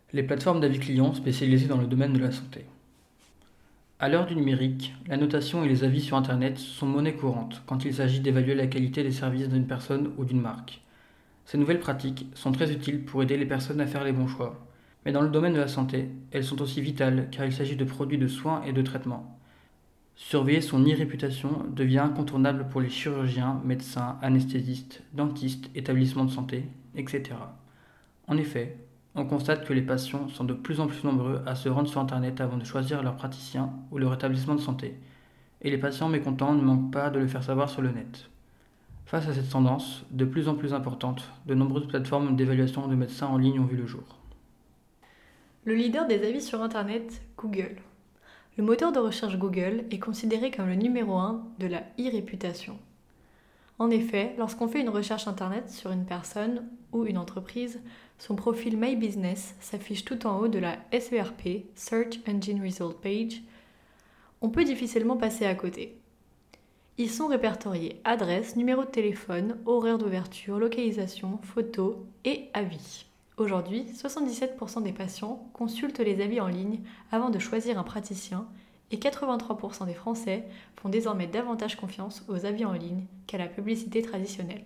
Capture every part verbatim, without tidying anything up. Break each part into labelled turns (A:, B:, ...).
A: Les plateformes d'avis clients spécialisées dans le domaine de la santé. À l'heure du numérique, la notation et les avis sur Internet sont monnaie courante quand il s'agit d'évaluer la qualité des services d'une personne ou d'une marque. Ces nouvelles pratiques sont très utiles pour aider les personnes à faire les bons choix. Mais dans le domaine de la santé, elles sont aussi vitales car il s'agit de produits de soins et de traitements. Surveiller son e-réputation devient incontournable pour les chirurgiens, médecins, anesthésistes, dentistes, établissements de santé, et cetera. En effet, on constate que les patients sont de plus en plus nombreux à se rendre sur Internet avant de choisir leur praticien ou leur établissement de santé. Et les patients mécontents ne manquent pas de le faire savoir sur le net. Face à cette tendance, de plus en plus importante, de nombreuses plateformes d'évaluation de médecins en ligne ont vu le jour.
B: Le leader des avis sur Internet, Google. Le moteur de recherche Google est considéré comme le numéro un de la e-réputation. En effet, lorsqu'on fait une recherche Internet sur une personne ou une entreprise, son profil My Business s'affiche tout en haut de la S E R P, Search Engine Result Page. On peut difficilement passer à côté. Ils sont répertoriés adresse, numéro de téléphone, horaire d'ouverture, localisation, photos et avis. Aujourd'hui, soixante-dix-sept pour cent des patients consultent les avis en ligne avant de choisir un praticien et quatre-vingt-trois pour cent des Français font désormais davantage confiance aux avis en ligne qu'à la publicité traditionnelle.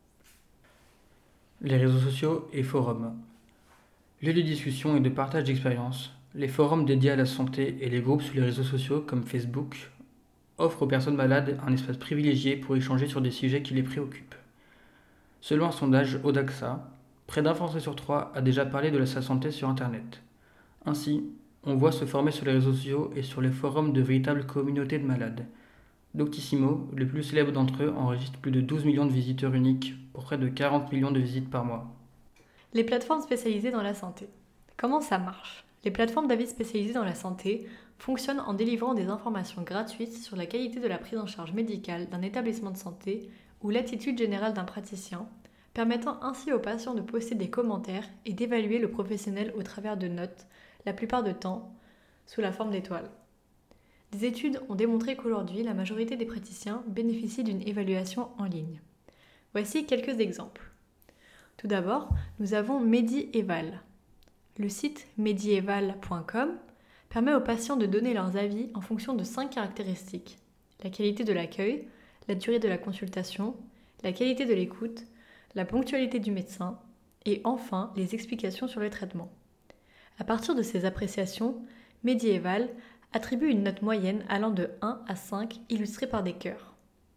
A: Les réseaux sociaux et forums. Lieu de discussion et de partage d'expériences, les forums dédiés à la santé et les groupes sur les réseaux sociaux comme Facebook offrent aux personnes malades un espace privilégié pour échanger sur des sujets qui les préoccupent. Selon un sondage Odaxa, près d'un Français sur trois a déjà parlé de sa santé sur Internet. Ainsi, on voit se former sur les réseaux sociaux et sur les forums de véritables communautés de malades. Doctissimo, le plus célèbre d'entre eux, enregistre plus de douze millions de visiteurs uniques pour près de quarante millions de visites par mois.
B: Les plateformes spécialisées dans la santé. Comment ça marche ? Les plateformes d'avis spécialisées dans la santé fonctionnent en délivrant des informations gratuites sur la qualité de la prise en charge médicale d'un établissement de santé ou l'attitude générale d'un praticien, permettant ainsi aux patients de poster des commentaires et d'évaluer le professionnel au travers de notes, la plupart du temps sous la forme d'étoiles. Des études ont démontré qu'aujourd'hui, la majorité des praticiens bénéficient d'une évaluation en ligne. Voici quelques exemples. Tout d'abord, nous avons MediEval. Le site medieval point com permet aux patients de donner leurs avis en fonction de cinq caractéristiques: la qualité de l'accueil, la durée de la consultation, la qualité de l'écoute, la ponctualité du médecin et enfin les explications sur le traitement. À partir de ces appréciations, MediEval attribue une note moyenne allant de un à cinq illustrée par des cœurs.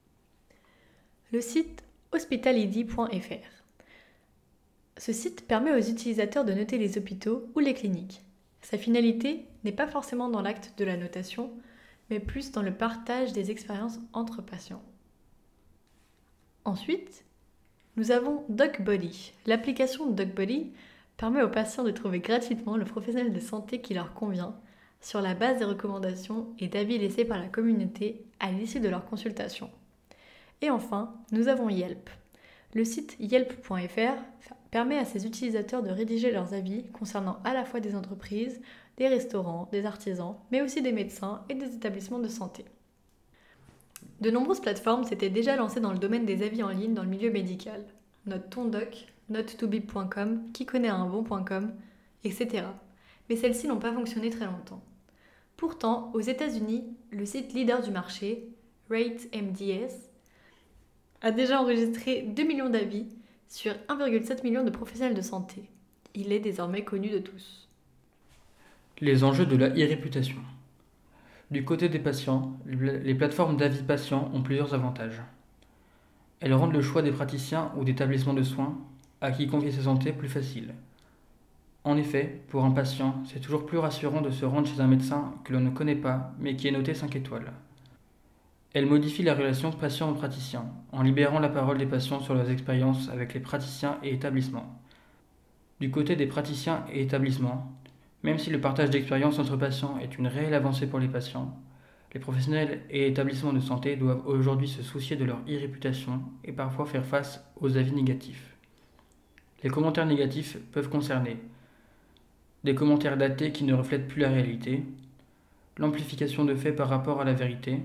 B: Le site hospitalidi point f r. Ce site permet aux utilisateurs de noter les hôpitaux ou les cliniques. Sa finalité n'est pas forcément dans l'acte de la notation, mais plus dans le partage des expériences entre patients. Ensuite, nous avons DocBody. L'application DocBody permet aux patients de trouver gratuitement le professionnel de santé qui leur convient sur la base des recommandations et d'avis laissés par la communauté à l'issue de leur consultation. Et enfin, nous avons Yelp. Le site yelp point f r permet à ses utilisateurs de rédiger leurs avis concernant à la fois des entreprises, des restaurants, des artisans, mais aussi des médecins et des établissements de santé. De nombreuses plateformes s'étaient déjà lancées dans le domaine des avis en ligne dans le milieu médical. Note ton doc, note to bib point com, qui connaît un bon point com, et cetera. Mais celles-ci n'ont pas fonctionné très longtemps. Pourtant, aux États-Unis, le site leader du marché, RateMDS, a déjà enregistré deux millions d'avis sur un virgule sept million de professionnels de santé. Il est désormais connu de tous.
A: Les enjeux de la e-réputation. Du côté des patients, les plateformes d'avis patients ont plusieurs avantages. Elles rendent le choix des praticiens ou d'établissements de soins à qui confier sa santé plus facile. En effet, pour un patient, c'est toujours plus rassurant de se rendre chez un médecin que l'on ne connaît pas, mais qui est noté cinq étoiles. Elle modifie la relation patient-praticien, en libérant la parole des patients sur leurs expériences avec les praticiens et établissements. Du côté des praticiens et établissements, même si le partage d'expériences entre patients est une réelle avancée pour les patients, les professionnels et établissements de santé doivent aujourd'hui se soucier de leur e-réputation et parfois faire face aux avis négatifs. Les commentaires négatifs peuvent concerner des commentaires datés qui ne reflètent plus la réalité, l'amplification de faits par rapport à la vérité,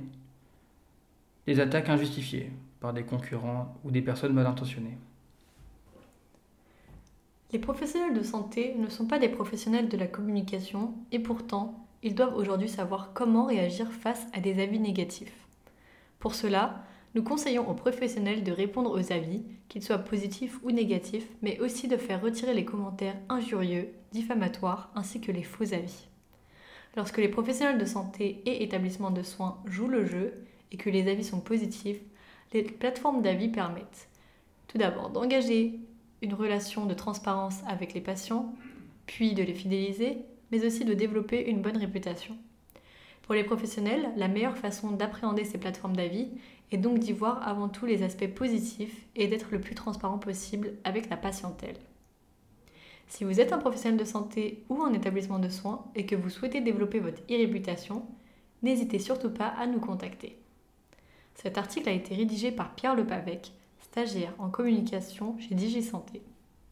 A: des attaques injustifiées par des concurrents ou des personnes mal intentionnées.
B: Les professionnels de santé ne sont pas des professionnels de la communication et pourtant, ils doivent aujourd'hui savoir comment réagir face à des avis négatifs. Pour cela, nous conseillons aux professionnels de répondre aux avis, qu'ils soient positifs ou négatifs, mais aussi de faire retirer les commentaires injurieux, diffamatoires, ainsi que les faux avis. Lorsque les professionnels de santé et établissements de soins jouent le jeu et que les avis sont positifs, les plateformes d'avis permettent tout d'abord d'engager une relation de transparence avec les patients, puis de les fidéliser, mais aussi de développer une bonne réputation. Pour les professionnels, la meilleure façon d'appréhender ces plateformes d'avis est donc d'y voir avant tout les aspects positifs et d'être le plus transparent possible avec la patientèle. Si vous êtes un professionnel de santé ou un établissement de soins et que vous souhaitez développer votre e-réputation, n'hésitez surtout pas à nous contacter. Cet article a été rédigé par Pierre Lepavec, stagiaire en communication chez DigiSanté.